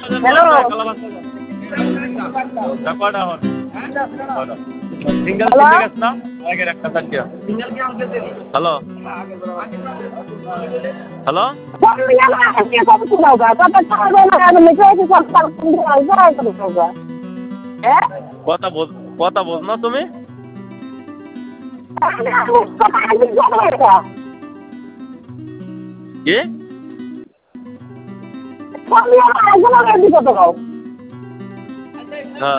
hello single hello কিনে গেছ না আগের একটা থাকিয়া হ্যালো হ্যালো কথা বোঝ কথা বোঝ না তুমি কি হ্যাঁ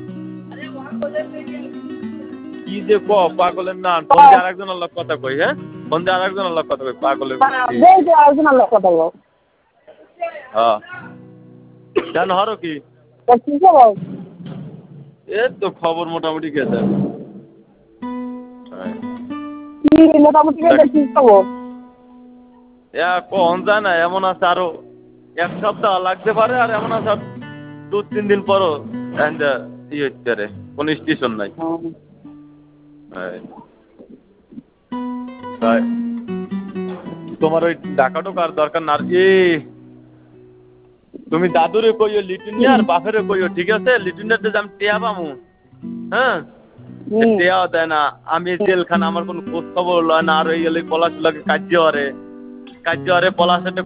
কি যে ক পাগলের না ফোন দিয়ে আরেকজনের লোক কথা কই হ্যাঁ ফোন দিয়ে আরেকজনের লোক কথা কই পাগলের হ্যাঁ কেন হরো কি এ তো খবর মোটামুটি গেছে মোটামুটি কি খবর কখন যায় না এমন আছে আরো এক সপ্তাহ লাগতে পারে আর এমন আছে 2-3 দিন পরও ইয়ে হচ্ছে রে কোনো স্টেশন নাই তাই তোমার ওই ঢাকা ঢোকার দরকার না তুমি দাদুরে কইও লিটুনিয়া আর বাপেরে কইও ঠিক আছে লিটুনিয়াতে আমি টিয়া পামু হ্যাঁ টিয়াও দেয় না আমি জেলখানা আমার কোনো খোঁজ খবর লয় না আর ওই গেলে পলাশ লাগে কার্য হরে পলাশের